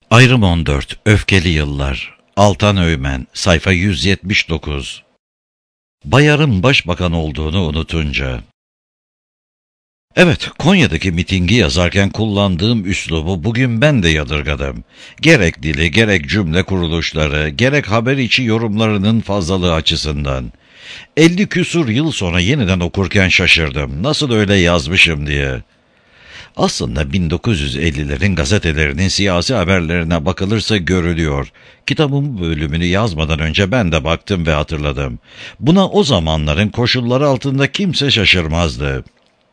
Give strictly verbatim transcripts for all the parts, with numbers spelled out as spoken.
Ayrım on dört Öfkeli Yıllar Altan Öğmen Sayfa yüz yetmiş dokuz. Bayar'ın başbakan olduğunu unutunca. Evet, Konya'daki mitingi yazarken kullandığım üslubu bugün ben de yadırgadım. Gerek dili, gerek cümle kuruluşları, gerek haber içi yorumlarının fazlalığı açısından. elli küsur yıl sonra yeniden okurken şaşırdım. Nasıl öyle yazmışım diye. Aslında bin dokuz yüz ellilerin gazetelerinin siyasi haberlerine bakılırsa görülüyor. Kitabın bu bölümünü yazmadan önce ben de baktım ve hatırladım. Buna o zamanların koşulları altında kimse şaşırmazdı.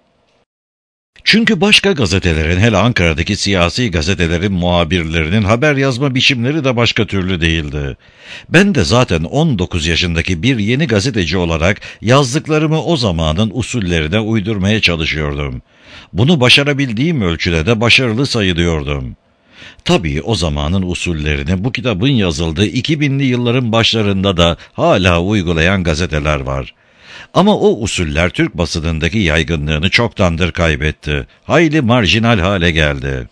Çünkü başka gazetelerin, hele Ankara'daki siyasi gazetelerin muhabirlerinin haber yazma biçimleri de başka türlü değildi. Ben de zaten on dokuz yaşındaki bir yeni gazeteci olarak yazdıklarımı o zamanın usullerine uydurmaya çalışıyordum. Bunu başarabildiğim ölçüde de başarılı sayılıyordum. Tabii o zamanın usullerini bu kitabın yazıldığı iki binli yılların başlarında da hala uygulayan gazeteler var. Ama o usuller Türk basınındaki yaygınlığını çoktandır kaybetti. Hayli marjinal hale geldi.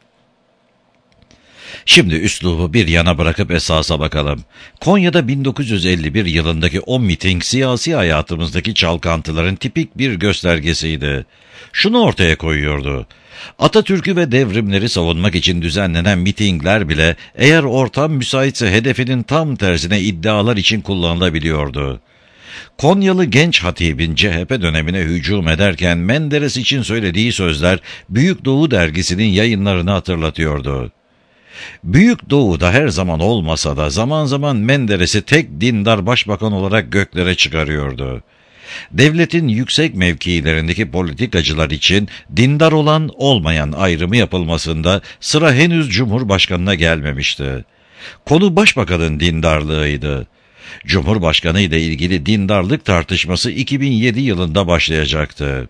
Şimdi üslubu bir yana bırakıp esasa bakalım. Konya'da bin dokuz yüz elli bir yılındaki o miting siyasi hayatımızdaki çalkantıların tipik bir göstergesiydi. Şunu ortaya koyuyordu. Atatürk'ü ve devrimleri savunmak için düzenlenen mitingler bile eğer ortam müsaitse hedefinin tam tersine iddialar için kullanılabiliyordu. Konyalı genç hatibin C H P dönemine hücum ederken Menderes için söylediği sözler Büyük Doğu dergisinin yayınlarını hatırlatıyordu. Büyük Doğu'da her zaman olmasa da zaman zaman Menderes'i tek dindar başbakan olarak göklere çıkarıyordu. Devletin yüksek mevkilerindeki politikacılar için dindar olan olmayan ayrımı yapılmasında sıra henüz Cumhurbaşkanı'na gelmemişti. Konu başbakanın dindarlığıydı. Cumhurbaşkanı ile ilgili dindarlık tartışması iki bin yedi yılında başlayacaktı.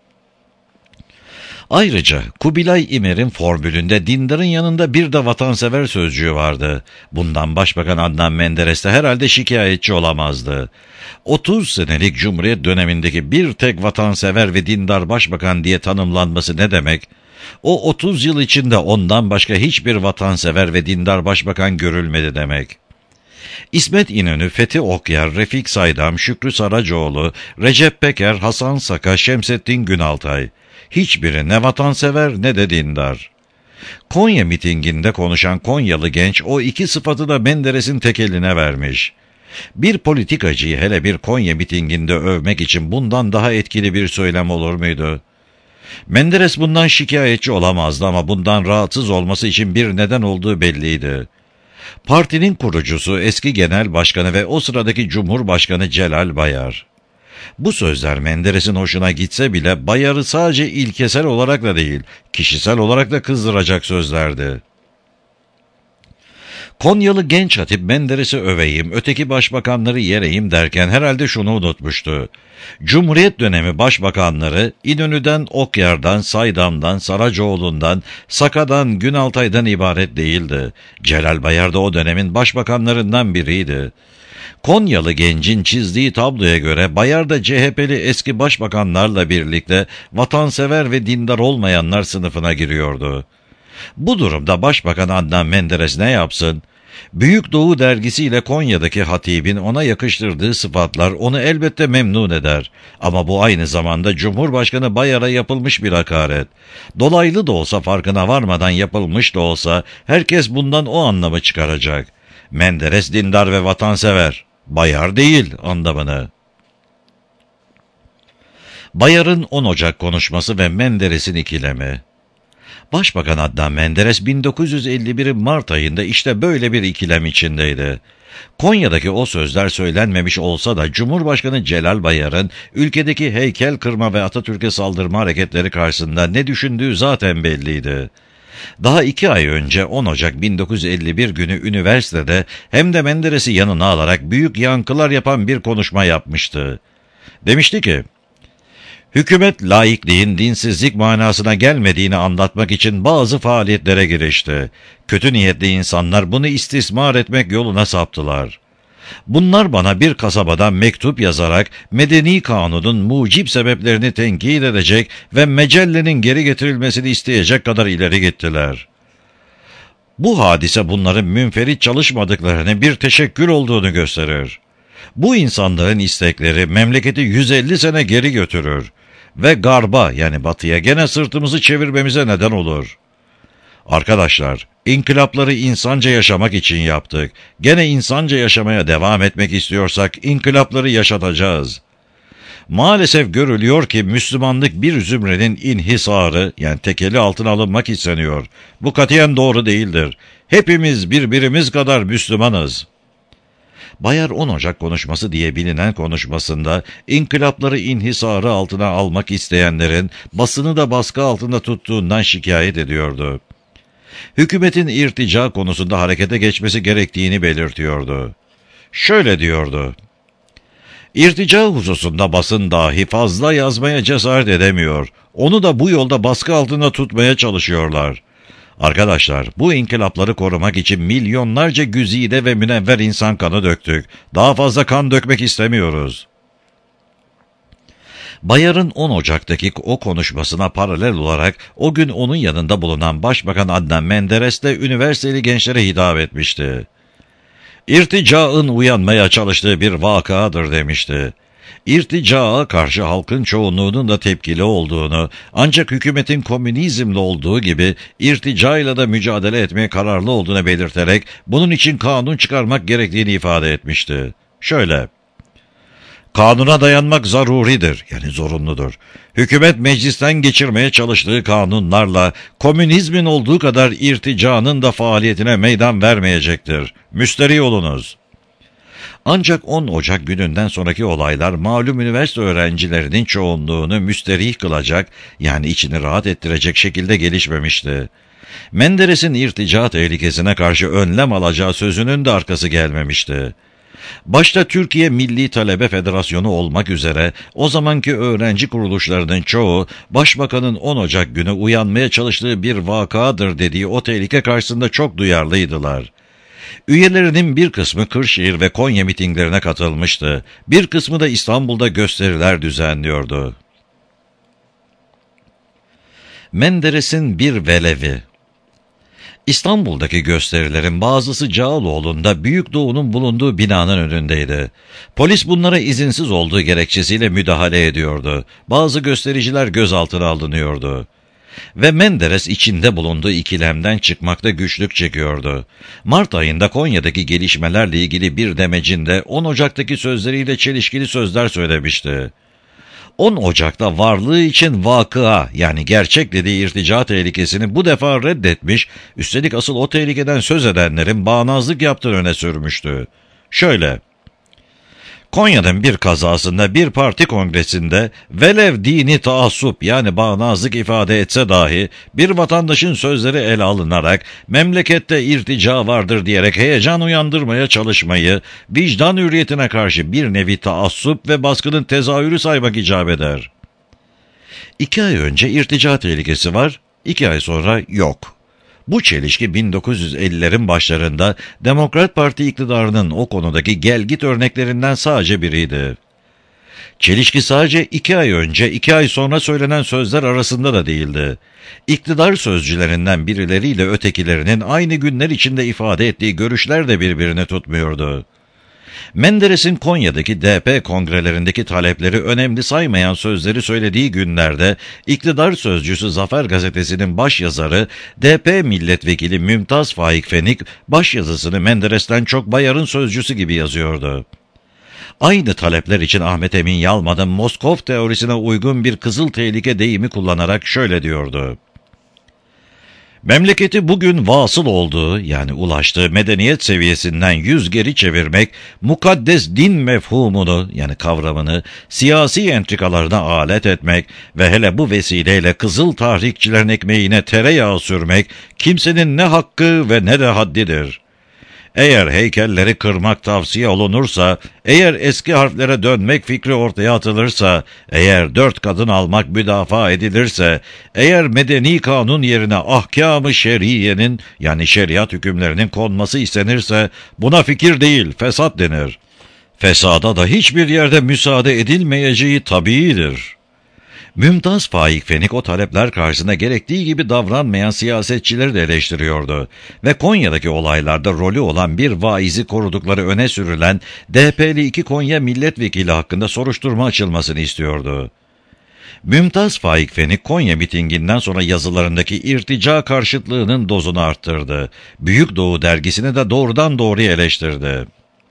Ayrıca Kubilay İmer'in formülünde dindarın yanında bir de vatansever sözcüğü vardı. Bundan Başbakan Adnan Menderes de herhalde şikayetçi olamazdı. otuz senelik Cumhuriyet dönemindeki bir tek vatansever ve dindar başbakan diye tanımlanması ne demek? O otuz yıl içinde ondan başka hiçbir vatansever ve dindar başbakan görülmedi demek. İsmet İnönü, Fethi Okyar, Refik Saydam, Şükrü Saracoğlu, Recep Peker, Hasan Saka, Şemsettin Günaltay. Hiçbiri ne vatansever ne de dindar. Konya mitinginde konuşan Konyalı genç o iki sıfatı da Menderes'in tek eline vermiş. Bir politikacıyı hele bir Konya mitinginde övmek için bundan daha etkili bir söylem olur muydu? Menderes bundan şikayetçi olamazdı ama bundan rahatsız olması için bir neden olduğu belliydi. Partinin kurucusu, eski genel başkanı ve o sıradaki Cumhurbaşkanı Celal Bayar. Bu sözler Menderes'in hoşuna gitse bile Bayar'ı sadece ilkesel olarak da değil, kişisel olarak da kızdıracak sözlerdi. Konyalı genç hatip Menderes'i öveyim, öteki başbakanları yereyim derken herhalde şunu unutmuştu. Cumhuriyet dönemi başbakanları İnönü'den, Okyar'dan, Saydam'dan, Saracoğlu'ndan, Saka'dan, Günaltay'dan ibaret değildi. Celal Bayar da o dönemin başbakanlarından biriydi. Konyalı gencin çizdiği tabloya göre Bayar da C H P'li eski başbakanlarla birlikte vatansever ve dindar olmayanlar sınıfına giriyordu. Bu durumda Başbakan Adnan Menderes ne yapsın? Büyük Doğu dergisiyle Konya'daki hatibin ona yakıştırdığı sıfatlar onu elbette memnun eder. Ama bu aynı zamanda Cumhurbaşkanı Bayar'a yapılmış bir hakaret. Dolaylı da olsa farkına varmadan yapılmış da olsa herkes bundan o anlamı çıkaracak. Menderes dindar ve vatansever, Bayar değil anlamını. Bayar'ın on Ocak konuşması ve Menderes'in ikilemi. Başbakan Adnan Menderes bin dokuz yüz elli birin Mart ayında işte böyle bir ikilem içindeydi. Konya'daki o sözler söylenmemiş olsa da Cumhurbaşkanı Celal Bayar'ın ülkedeki heykel kırma ve Atatürk'e saldırma hareketleri karşısında ne düşündüğü zaten belliydi. Daha iki ay önce on Ocak bin dokuz yüz elli bir günü üniversitede hem de Menderes'i yanına alarak büyük yankılar yapan bir konuşma yapmıştı. Demişti ki, hükümet laikliğin dinsizlik manasına gelmediğini anlatmak için bazı faaliyetlere girişti. Kötü niyetli insanlar bunu istismar etmek yoluna saptılar. Bunlar bana bir kasabadan mektup yazarak medeni kanunun mucip sebeplerini tenkit edecek ve mecellenin geri getirilmesini isteyecek kadar ileri gittiler. Bu hadise bunların münferit çalışmadıklarını, bir teşekkür olduğunu gösterir. Bu insanların istekleri memleketi yüz elli sene geri götürür ve garba, yani batıya gene sırtımızı çevirmemize neden olur. Arkadaşlar, inkılapları insanca yaşamak için yaptık. Gene insanca yaşamaya devam etmek istiyorsak inkılapları yaşatacağız. Maalesef görülüyor ki Müslümanlık bir zümrenin inhisarı, yani tekeli altına alınmak isteniyor. Bu katiyen doğru değildir. Hepimiz birbirimiz kadar Müslümanız. Bayar on Ocak konuşması diye bilinen konuşmasında inkılapları inhisarı altına almak isteyenlerin basını da baskı altında tuttuğundan şikayet ediyordu. Hükümetin irtica konusunda harekete geçmesi gerektiğini belirtiyordu. Şöyle diyordu: İrtica hususunda basın dahi fazla yazmaya cesaret edemiyor. Onu da bu yolda baskı altında tutmaya çalışıyorlar. Arkadaşlar, bu inkılapları korumak için milyonlarca güzide ve münevver insan kanı döktük. Daha fazla kan dökmek istemiyoruz. Bayar'ın on Ocak'taki o konuşmasına paralel olarak o gün onun yanında bulunan Başbakan Adnan Menderes de üniversiteli gençlere hitap etmişti. İrticaın uyanmaya çalıştığı bir vakadır demişti. İrticaa karşı halkın çoğunluğunun da tepkili olduğunu, ancak hükümetin komünizmle olduğu gibi irticayla da mücadele etmeye kararlı olduğunu belirterek bunun için kanun çıkarmak gerektiğini ifade etmişti. Şöyle: Kanuna dayanmak zaruridir, yani zorunludur. Hükümet meclisten geçirmeye çalıştığı kanunlarla komünizmin olduğu kadar irticanın da faaliyetine meydan vermeyecektir. Müsterih olunuz. Ancak on Ocak gününden sonraki olaylar malum üniversite öğrencilerinin çoğunluğunu müsterih kılacak, yani içini rahat ettirecek şekilde gelişmemişti. Menderes'in irtica tehlikesine karşı önlem alacağı sözünün de arkası gelmemişti. Başta Türkiye Milli Talebe Federasyonu olmak üzere o zamanki öğrenci kuruluşlarının çoğu, Başbakanın on Ocak günü uyanmaya çalıştığı bir vakadır dediği o tehlike karşısında çok duyarlıydılar. Üyelerinin bir kısmı Kırşehir ve Konya mitinglerine katılmıştı. Bir kısmı da İstanbul'da gösteriler düzenliyordu. Menderes'in bir velevi. İstanbul'daki gösterilerin bazısı Cağaloğlu'nda Büyük Doğu'nun bulunduğu binanın önündeydi. Polis bunlara izinsiz olduğu gerekçesiyle müdahale ediyordu. Bazı göstericiler gözaltına alınıyordu. Ve Menderes içinde bulunduğu ikilemden çıkmakta güçlük çekiyordu. Mart ayında Konya'daki gelişmelerle ilgili bir demecinde on Ocak'taki sözleriyle çelişkili sözler söylemişti. on Ocak'ta varlığı için vakıa, yani gerçek dediği irtica tehlikesini bu defa reddetmiş, üstelik asıl o tehlikeden söz edenlerin bağnazlık yaptığını öne sürmüştü. Şöyle: Konya'nın bir kazasında bir parti kongresinde velev dini taassup, yani bağnazlık ifade etse dahi bir vatandaşın sözleri ele alınarak memlekette irtica vardır diyerek heyecan uyandırmaya çalışmayı vicdan hürriyetine karşı bir nevi taassup ve baskının tezahürü saymak icap eder. İki ay önce irtica tehlikesi var, iki ay sonra yok. Bu çelişki bin dokuz yüz ellilerin başlarında Demokrat Parti iktidarının o konudaki gelgit örneklerinden sadece biriydi. Çelişki sadece iki ay önce, iki ay sonra söylenen sözler arasında da değildi. İktidar sözcülerinden birileriyle ötekilerinin aynı günler içinde ifade ettiği görüşler de birbirini tutmuyordu. Menderes'in Konya'daki D P kongrelerindeki talepleri önemli saymayan sözleri söylediği günlerde iktidar sözcüsü Zafer Gazetesi'nin başyazarı D P milletvekili Mümtaz Faik Fenik başyazısını Menderes'ten çok Bayar'ın sözcüsü gibi yazıyordu. Aynı talepler için Ahmet Emin Yalmadı Moskov teorisine uygun bir kızıl tehlike deyimi kullanarak şöyle diyordu: Memleketi bugün vasıl olduğu, yani ulaştığı medeniyet seviyesinden yüz geri çevirmek, mukaddes din mefhumunu, yani kavramını siyasi entrikalarına alet etmek ve hele bu vesileyle kızıl tahrikçilerin ekmeğine tereyağı sürmek kimsenin ne hakkı ve ne de haddidir. Eğer heykelleri kırmak tavsiye olunursa, eğer eski harflere dönmek fikri ortaya atılırsa, eğer dört kadın almak müdafaa edilirse, eğer medeni kanun yerine ahkâm-ı şeriyenin, yani şeriat hükümlerinin konması istenirse, buna fikir değil, fesat denir. Fesada da hiçbir yerde müsaade edilmeyeceği tabiidir. Mümtaz Faik Fenik o talepler karşısında gerektiği gibi davranmayan siyasetçileri de eleştiriyordu ve Konya'daki olaylarda rolü olan bir vaizi korudukları öne sürülen D P'li iki Konya milletvekili hakkında soruşturma açılmasını istiyordu. Mümtaz Faik Fenik Konya mitinginden sonra yazılarındaki irtica karşıtlığının dozunu arttırdı. Büyük Doğu dergisini de doğrudan doğruya eleştirdi.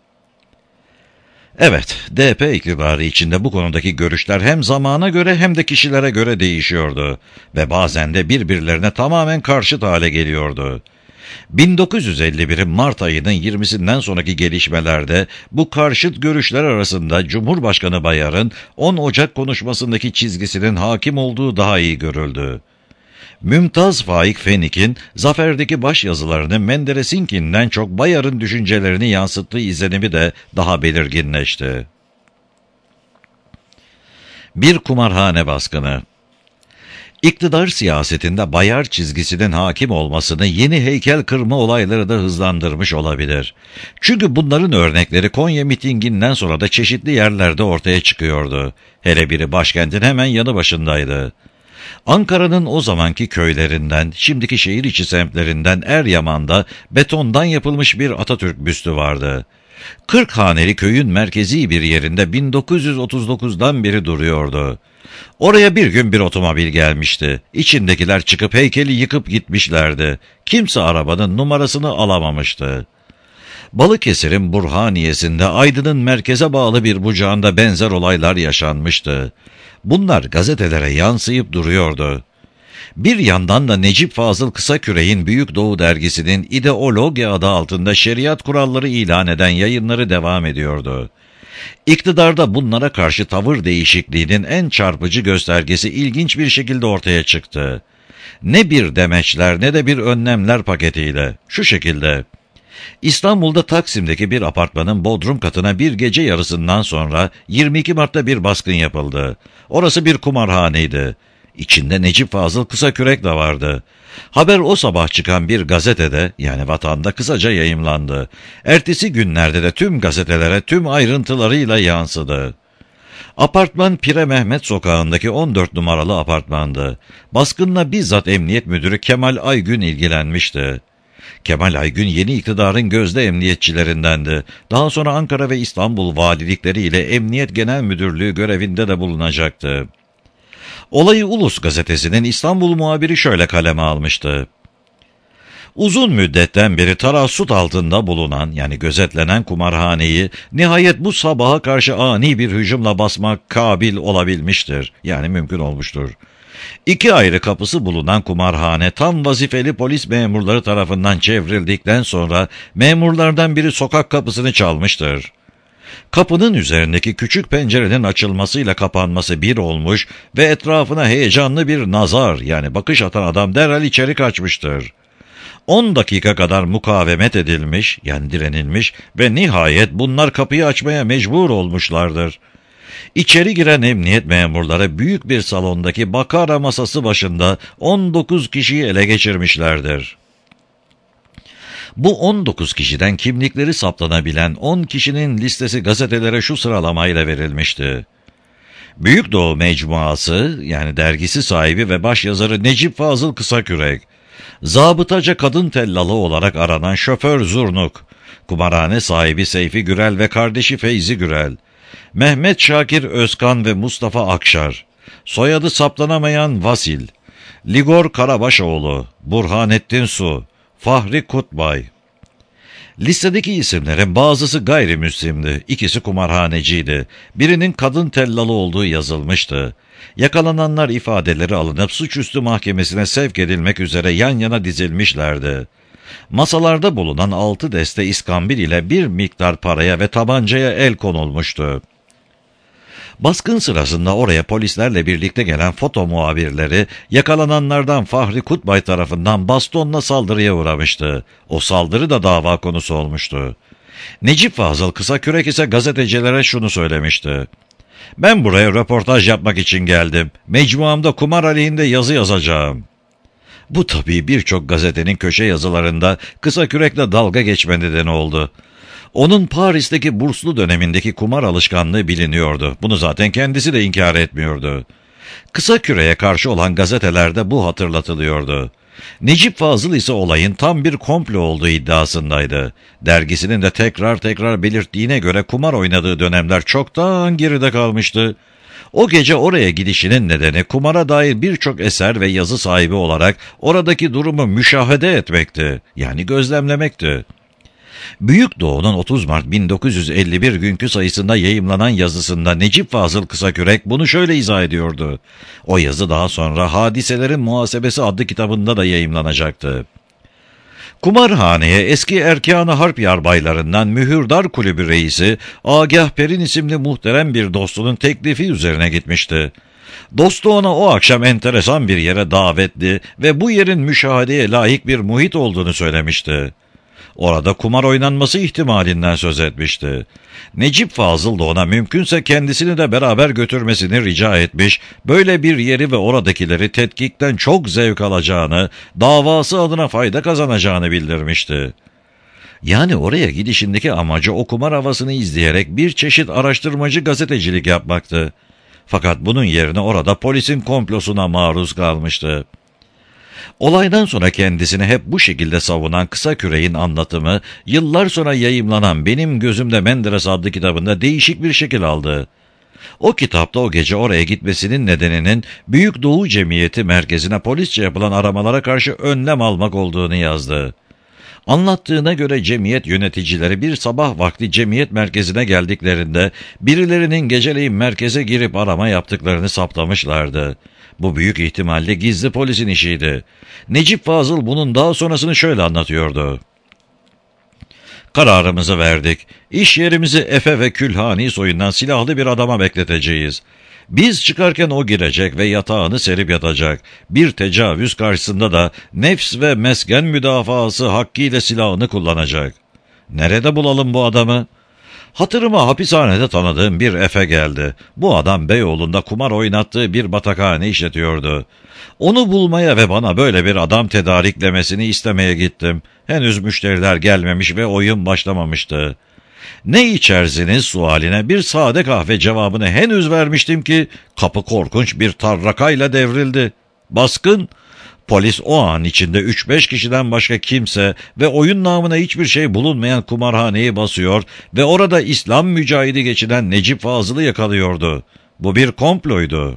Evet, D P iktidarı içinde bu konudaki görüşler hem zamana göre hem de kişilere göre değişiyordu ve bazen de birbirlerine tamamen karşıt hale geliyordu. bin dokuz yüz elli birin Mart ayının yirmisinden sonraki gelişmelerde bu karşıt görüşler arasında Cumhurbaşkanı Bayar'ın on Ocak konuşmasındaki çizgisinin hakim olduğu daha iyi görüldü. Mümtaz Faik Fenik'in zaferdeki başyazılarını Menderes'inkinden çok Bayar'ın düşüncelerini yansıttığı izlenimi de daha belirginleşti. Bir kumarhane baskını. İktidar siyasetinde Bayar çizgisinin hakim olmasını yeni heykel kırma olayları da hızlandırmış olabilir. Çünkü bunların örnekleri Konya mitinginden sonra da çeşitli yerlerde ortaya çıkıyordu. Hele biri başkentin hemen yanı başındaydı. Ankara'nın o zamanki köylerinden, şimdiki şehir içi semtlerinden Eryaman'da betondan yapılmış bir Atatürk büstü vardı. kırk haneli köyün merkezi bir yerinde bin dokuz yüz otuz dokuzdan beri duruyordu. Oraya bir gün bir otomobil gelmişti. İçindekiler çıkıp heykeli yıkıp gitmişlerdi. Kimse arabanın numarasını alamamıştı. Balıkesir'in Burhaniye'sinde Aydın'ın merkeze bağlı bir bucağında benzer olaylar yaşanmıştı. Bunlar gazetelere yansıyıp duruyordu. Bir yandan da Necip Fazıl Kısaküre'nin Büyük Doğu dergisinin ideologya adı altında şeriat kuralları ilan eden yayınları devam ediyordu. İktidarda bunlara karşı tavır değişikliğinin en çarpıcı göstergesi ilginç bir şekilde ortaya çıktı. Ne bir demeçler ne de bir önlemler paketiyle. Şu şekilde: İstanbul'da Taksim'deki bir apartmanın bodrum katına bir gece yarısından sonra yirmi iki Mart'ta bir baskın yapıldı. Orası bir kumarhaneydi. İçinde Necip Fazıl Kısakürek de vardı. Haber o sabah çıkan bir gazetede, yani Vatan'da kısaca yayımlandı. Ertesi günlerde de tüm gazetelere tüm ayrıntılarıyla yansıdı. Apartman Pire Mehmet sokağındaki on dört numaralı apartmandı. Baskınla bizzat Emniyet Müdürü Kemal Aygün ilgilenmişti. Kemal Aygün yeni iktidarın gözde emniyetçilerindendi. Daha sonra Ankara ve İstanbul valilikleri ile Emniyet Genel Müdürlüğü görevinde de bulunacaktı. Olayı Ulus gazetesinin İstanbul muhabiri şöyle kaleme almıştı: Uzun müddetten beri tarassut altında bulunan, yani gözetlenen kumarhaneyi nihayet bu sabaha karşı ani bir hücumla basmak kabil olabilmiştir. Yani mümkün olmuştur. İki ayrı kapısı bulunan kumarhane tam vazifeli polis memurları tarafından çevrildikten sonra memurlardan biri sokak kapısını çalmıştır. Kapının üzerindeki küçük pencerenin açılmasıyla kapanması bir olmuş ve etrafına heyecanlı bir nazar, yani bakış atan adam derhal içeri kaçmıştır. On dakika kadar mukavemet edilmiş, yani direnilmiş ve nihayet bunlar kapıyı açmaya mecbur olmuşlardır. İçeri giren emniyet memurları büyük bir salondaki bakara masası başında on dokuz kişiyi ele geçirmişlerdir. Bu on dokuz kişiden kimlikleri saptanabilen on kişinin listesi gazetelere şu sıralamayla verilmişti: Büyük Doğu Mecmuası, yani dergisi sahibi ve başyazarı Necip Fazıl Kısakürek, zabıtaca kadın tellalı olarak aranan şoför Zurnuk, kumarhane sahibi Seyfi Gürel ve kardeşi Feyzi Gürel, Mehmet Şakir Özkan ve Mustafa Akşar, soyadı saptanamayan Vasil, Ligor Karabaşoğlu, Burhanettin Su, Fahri Kutbay. Listedeki isimlerin bazısı gayrimüslimdi, ikisi kumarhaneciydi. Birinin kadın tellalı olduğu yazılmıştı. Yakalananlar ifadeleri alınıp suçüstü mahkemesine sevk edilmek üzere yan yana dizilmişlerdi. Masalarda bulunan altı deste iskambil ile bir miktar paraya ve tabancaya el konulmuştu. Baskın sırasında oraya polislerle birlikte gelen foto muhabirleri yakalananlardan Fahri Kutbay tarafından bastonla saldırıya uğramıştı. O saldırı da dava konusu olmuştu. Necip Fazıl Kısakürek ise gazetecilere şunu söylemişti: Ben buraya röportaj yapmak için geldim. Mecmuamda kumar aleyhinde yazı yazacağım. Bu tabii birçok gazetenin köşe yazılarında Kısakürek'le dalga geçme nedeni oldu. Onun Paris'teki burslu dönemindeki kumar alışkanlığı biliniyordu. Bunu zaten kendisi de inkar etmiyordu. Kısa Küre'ye karşı olan gazetelerde bu hatırlatılıyordu. Necip Fazıl ise olayın tam bir komplo olduğu iddiasındaydı. Dergisinin de tekrar tekrar belirttiğine göre kumar oynadığı dönemler çoktan geride kalmıştı. O gece oraya gidişinin nedeni kumara dair birçok eser ve yazı sahibi olarak oradaki durumu müşahede etmekti, yani gözlemlemekti. Büyük Doğu'nun otuz Mart bin dokuz yüz elli bir günkü sayısında yayımlanan yazısında Necip Fazıl Kısakürek bunu şöyle izah ediyordu. O yazı daha sonra Hadiselerin Muhasebesi adlı kitabında da yayımlanacaktı. Kumarhaneye eski Erkan-ı Harp yarbaylarından Mühürdar Kulübü reisi Agah Perin isimli muhterem bir dostunun teklifi üzerine gitmişti. Dostu ona o akşam enteresan bir yere davetli ve bu yerin müşahedeye layık bir muhit olduğunu söylemişti. Orada kumar oynanması ihtimalinden söz etmişti. Necip Fazıl da ona mümkünse kendisini de beraber götürmesini rica etmiş, böyle bir yeri ve oradakileri tetkikten çok zevk alacağını, davası adına fayda kazanacağını bildirmişti. Yani oraya gidişindeki amacı o kumar havasını izleyerek bir çeşit araştırmacı gazetecilik yapmaktı. Fakat bunun yerine orada polisin komplosuna maruz kalmıştı. Olaydan sonra kendisini hep bu şekilde savunan Kısakürek'in anlatımı, yıllar sonra yayımlanan Benim Gözümde Menderes adlı kitabında değişik bir şekil aldı. O kitapta o gece oraya gitmesinin nedeninin Büyük Doğu Cemiyeti merkezine polisçe yapılan aramalara karşı önlem almak olduğunu yazdı. Anlattığına göre cemiyet yöneticileri bir sabah vakti cemiyet merkezine geldiklerinde birilerinin geceleyin merkeze girip arama yaptıklarını saptamışlardı. Bu büyük ihtimalle gizli polisin işiydi. Necip Fazıl bunun daha sonrasını şöyle anlatıyordu. Kararımızı verdik. İş yerimizi Efe ve Külhani soyundan silahlı bir adama bekleteceğiz. Biz çıkarken o girecek ve yatağını serip yatacak. Bir tecavüz karşısında da nefs ve mesken müdafası hakkıyla silahını kullanacak. Nerede bulalım bu adamı? Hatırıma hapishanede tanıdığım bir Efe geldi. Bu adam Beyoğlu'nda kumar oynattığı bir batakhane işletiyordu. Onu bulmaya ve bana böyle bir adam tedariklemesini istemeye gittim. Henüz müşteriler gelmemiş ve oyun başlamamıştı. Ne içersiniz sualine bir sade kahve cevabını henüz vermiştim ki kapı korkunç bir tarrakayla devrildi. Baskın, polis o an içinde üç beş kişiden başka kimse ve oyun namına hiçbir şey bulunmayan kumarhaneyi basıyor ve orada İslam mücahidi geçinen Necip Fazıl'ı yakalıyordu. Bu bir komploydu.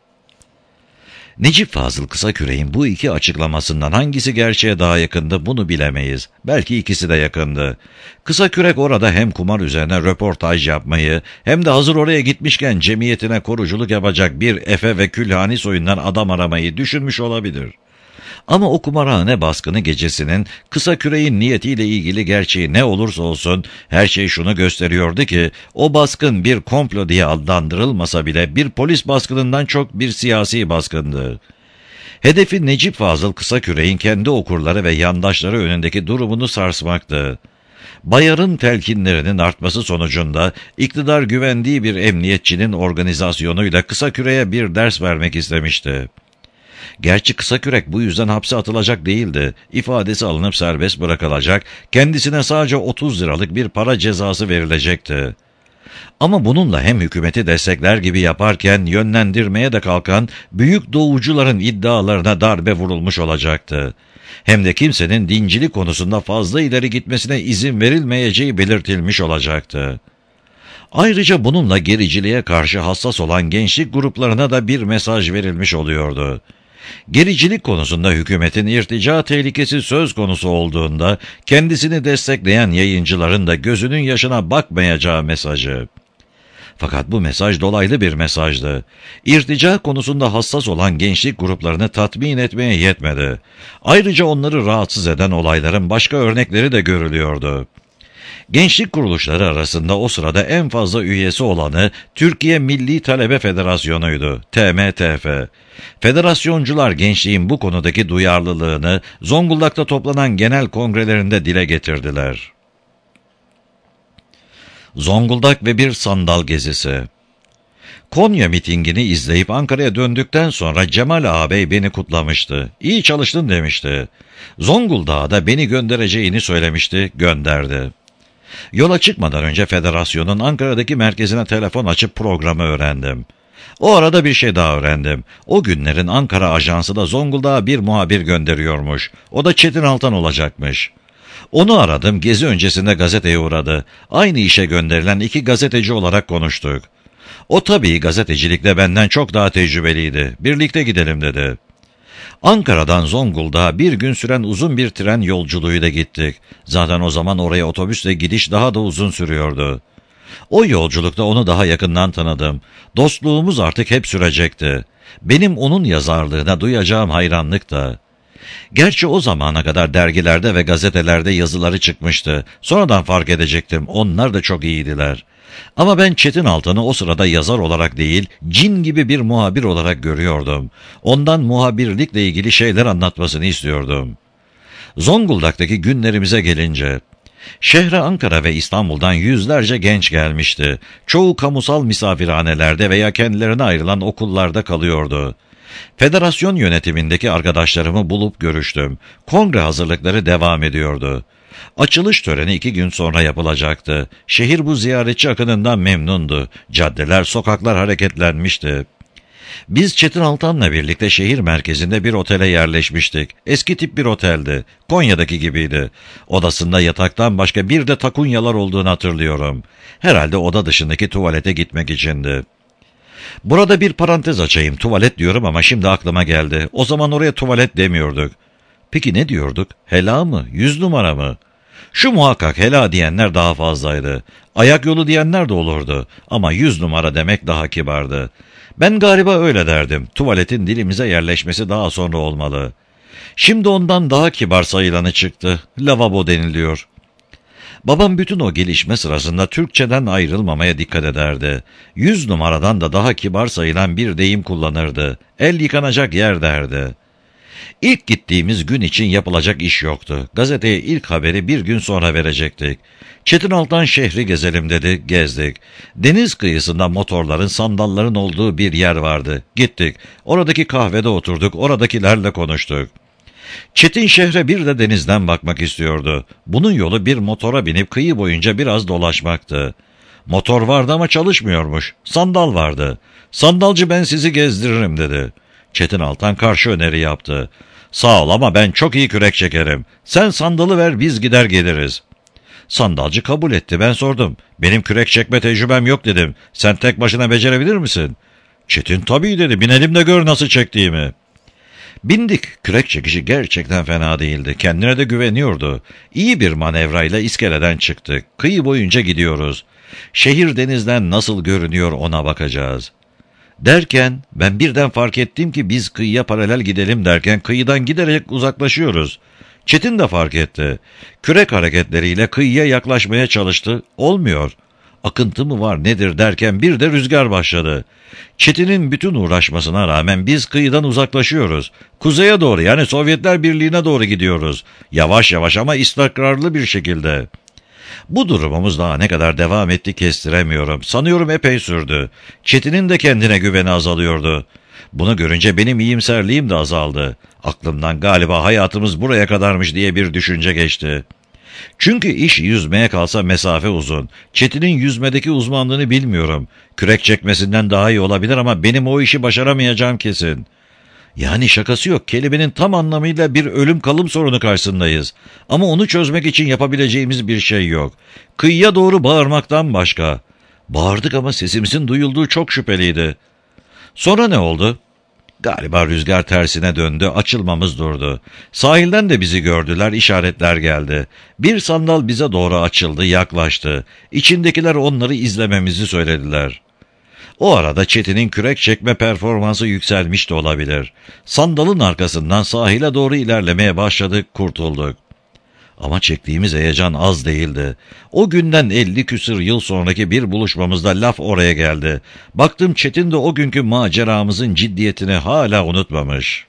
Necip Fazıl Kısakürek'in bu iki açıklamasından hangisi gerçeğe daha yakındı bunu bilemeyiz. Belki ikisi de yakındı. Kısakürek orada hem kumar üzerine röportaj yapmayı hem de hazır oraya gitmişken cemiyetine koruculuk yapacak bir Efe ve Külhani soyundan adam aramayı düşünmüş olabilir. Ama o kumarhane baskını gecesinin Kısakürek'in niyetiyle ilgili gerçeği ne olursa olsun her şey şunu gösteriyordu ki o baskın bir komplo diye adlandırılmasa bile bir polis baskınından çok bir siyasi baskındı. Hedefi Necip Fazıl Kısakürek'in kendi okurları ve yandaşları önündeki durumunu sarsmaktı. Bayar'ın telkinlerinin artması sonucunda iktidar güvendiği bir emniyetçinin organizasyonuyla Kısakürek'e bir ders vermek istemişti. Gerçi Kısakürek bu yüzden hapse atılacak değildi. İfadesi alınıp serbest bırakılacak, kendisine sadece otuz liralık bir para cezası verilecekti. Ama bununla hem hükümeti destekler gibi yaparken yönlendirmeye de kalkan büyük doğucuların iddialarına darbe vurulmuş olacaktı. Hem de kimsenin dincilik konusunda fazla ileri gitmesine izin verilmeyeceği belirtilmiş olacaktı. Ayrıca bununla gericiliğe karşı hassas olan gençlik gruplarına da bir mesaj verilmiş oluyordu. Gericilik konusunda hükümetin irtica tehlikesi söz konusu olduğunda kendisini destekleyen yayıncıların da gözünün yaşına bakmayacağı mesajı. Fakat bu mesaj dolaylı bir mesajdı. İrtica konusunda hassas olan gençlik gruplarını tatmin etmeye yetmedi. Ayrıca onları rahatsız eden olayların başka örnekleri de görülüyordu. Gençlik kuruluşları arasında o sırada en fazla üyesi olanı Türkiye Milli Talebe Federasyonu'ydu, T M T F. Federasyoncular gençliğin bu konudaki duyarlılığını Zonguldak'ta toplanan genel kongrelerinde dile getirdiler. Zonguldak ve bir sandal gezisi. Konya mitingini izleyip Ankara'ya döndükten sonra Cemal ağabey beni kutlamıştı. İyi çalıştın demişti. Zonguldak'a da beni göndereceğini söylemişti, gönderdi. Yola çıkmadan önce federasyonun Ankara'daki merkezine telefon açıp programı öğrendim. O arada bir şey daha öğrendim. O günlerin Ankara ajansı da Zonguldak'a bir muhabir gönderiyormuş. O da Çetin Altan olacakmış. Onu aradım, gezi öncesinde gazeteye uğradı. Aynı işe gönderilen iki gazeteci olarak konuştuk. O tabii gazetecilikte benden çok daha tecrübeliydi. Birlikte gidelim dedi. Ankara'dan Zonguldak'a bir gün süren uzun bir tren yolculuğuyla gittik. Zaten o zaman oraya otobüsle gidiş daha da uzun sürüyordu. O yolculukta onu daha yakından tanıdım. Dostluğumuz artık hep sürecekti. Benim onun yazarlığına duyacağım hayranlık da. Gerçi o zamana kadar dergilerde ve gazetelerde yazıları çıkmıştı. Sonradan fark edecektim, onlar da çok iyiydiler. Ama ben Çetin Altan'ı o sırada yazar olarak değil, cin gibi bir muhabir olarak görüyordum. Ondan muhabirlikle ilgili şeyler anlatmasını istiyordum. Zonguldak'taki günlerimize gelince, şehre Ankara ve İstanbul'dan yüzlerce genç gelmişti. Çoğu kamusal misafirhanelerde veya kendilerine ayrılan okullarda kalıyordu. Federasyon yönetimindeki arkadaşlarımı bulup görüştüm. Kongre hazırlıkları devam ediyordu. Açılış töreni iki gün sonra yapılacaktı. Şehir bu ziyaretçi akınından memnundu. Caddeler, sokaklar hareketlenmişti. Biz Çetin Altan'la birlikte şehir merkezinde bir otele yerleşmiştik. Eski tip bir oteldi. Konya'daki gibiydi. Odasında yataktan başka bir de takunyalar olduğunu hatırlıyorum. Herhalde oda dışındaki tuvalete gitmek içindi. Burada bir parantez açayım. Tuvalet diyorum ama şimdi aklıma geldi. O zaman oraya tuvalet demiyorduk. Peki ne diyorduk? Hela mı? Yüz numara mı? Şu muhakkak hela diyenler daha fazlaydı. Ayak yolu diyenler de olurdu. Ama yüz numara demek daha kibardı. Ben galiba öyle derdim. Tuvaletin dilimize yerleşmesi daha sonra olmalı. Şimdi ondan daha kibar sayılanı çıktı. Lavabo deniliyor. Babam bütün o gelişme sırasında Türkçeden ayrılmamaya dikkat ederdi. Yüz numaradan da daha kibar sayılan bir deyim kullanırdı. El yıkanacak yer derdi. İlk gittiğimiz gün için yapılacak iş yoktu. Gazeteye ilk haberi bir gün sonra verecektik. Çetin Altan şehri gezelim dedi, gezdik. Deniz kıyısında motorların, sandalların olduğu bir yer vardı. Gittik. Oradaki kahvede oturduk, oradakilerle konuştuk. Çetin şehre bir de denizden bakmak istiyordu. Bunun yolu bir motora binip kıyı boyunca biraz dolaşmaktı. Motor vardı ama çalışmıyormuş. Sandal vardı. Sandalcı ben sizi gezdiririm dedi. Çetin Altan karşı öneri yaptı. Sağ ol ama ben çok iyi kürek çekerim. Sen sandalı ver biz gider geliriz. Sandalcı kabul etti. Ben sordum. Benim kürek çekme tecrübem yok dedim. Sen tek başına becerebilir misin? Çetin tabii dedi. Binelim de gör nasıl çektiğimi. Bindik. Kürek çekişi gerçekten fena değildi. Kendine de güveniyordu. İyi bir manevrayla iskeleden çıktık. Kıyı boyunca gidiyoruz. Şehir denizden nasıl görünüyor ona bakacağız. Derken ben birden fark ettim ki biz kıyıya paralel gidelim derken kıyıdan giderek uzaklaşıyoruz. Çetin de fark etti. Kürek hareketleriyle kıyıya yaklaşmaya çalıştı. Olmuyor. Akıntı mı var nedir derken bir de rüzgar başladı. Çetin'in bütün uğraşmasına rağmen biz kıyıdan uzaklaşıyoruz. Kuzeye doğru yani Sovyetler Birliği'ne doğru gidiyoruz. Yavaş yavaş ama istikrarlı bir şekilde. Bu durumumuz daha ne kadar devam etti kestiremiyorum. Sanıyorum epey sürdü. Çetin'in de kendine güveni azalıyordu. Bunu görünce benim iyimserliğim de azaldı. Aklımdan galiba hayatımız buraya kadarmış diye bir düşünce geçti. Çünkü iş yüzmeye kalsa mesafe uzun. Çetin'in yüzmedeki uzmanlığını bilmiyorum. Kürek çekmesinden daha iyi olabilir ama benim o işi başaramayacağım kesin. Yani şakası yok. Kelimenin tam anlamıyla bir ölüm kalım sorunu karşısındayız. Ama onu çözmek için yapabileceğimiz bir şey yok. Kıyıya doğru bağırmaktan başka. Bağırdık ama sesimizin duyulduğu çok şüpheliydi. Sonra ne oldu? Galiba rüzgar tersine döndü, açılmamız durdu. Sahilden de bizi gördüler, işaretler geldi. Bir sandal bize doğru açıldı, yaklaştı. İçindekiler onları izlememizi söylediler. O arada Çetin'in kürek çekme performansı yükselmiş de olabilir. Sandalın arkasından sahile doğru ilerlemeye başladık, kurtulduk. Ama çektiğimiz heyecan az değildi. O günden elli küsur yıl sonraki bir buluşmamızda laf oraya geldi. Baktım Çetin de o günkü maceramızın ciddiyetini hala unutmamış.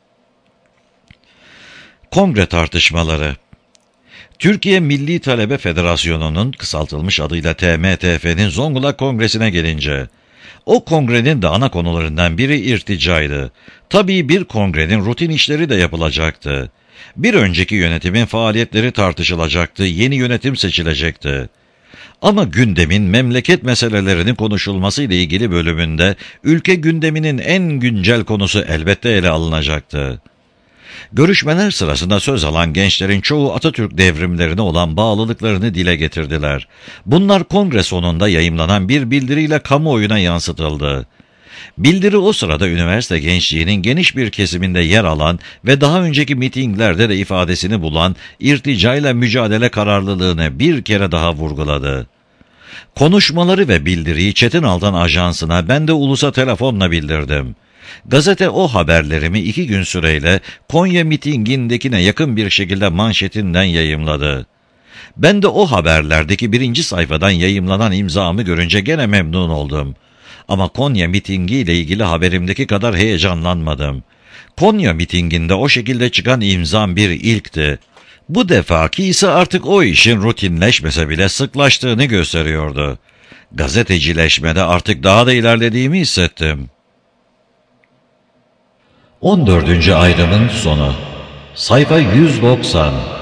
Kongre tartışmaları. Türkiye Milli Talebe Federasyonu'nun kısaltılmış adıyla T M T F'nin Zonguldak Kongresi'ne gelince, o kongrenin de ana konularından biri irticaydı. Tabii bir kongrenin rutin işleri de yapılacaktı. Bir önceki yönetimin faaliyetleri tartışılacaktı, yeni yönetim seçilecekti. Ama gündemin memleket meselelerini konuşulması ile ilgili bölümünde ülke gündeminin en güncel konusu elbette ele alınacaktı. Görüşmeler sırasında söz alan gençlerin çoğu Atatürk devrimlerine olan bağlılıklarını dile getirdiler. Bunlar kongre sonunda yayımlanan bir bildiriyle kamuoyuna yansıtıldı. Bildiri o sırada üniversite gençliğinin geniş bir kesiminde yer alan ve daha önceki mitinglerde de ifadesini bulan irticayla mücadele kararlılığını bir kere daha vurguladı. Konuşmaları ve bildiriyi Çetin Altan Ajansı'na, ben de Ulus'a telefonla bildirdim. Gazete o haberlerimi iki gün süreyle Konya mitingindekine yakın bir şekilde manşetinden yayımladı. Ben de o haberlerdeki birinci sayfadan yayımlanan imzamı görünce gene memnun oldum. Ama Konya mitingiyle ilgili haberimdeki kadar heyecanlanmadım. Konya mitinginde o şekilde çıkan imzam bir ilkti. Bu defaki ise artık o işin rutinleşmese bile sıklaştığını gösteriyordu. Gazetecileşmede artık daha da ilerlediğimi hissettim. on dördüncü ayrımın sonu. Sayfa yüz doksan.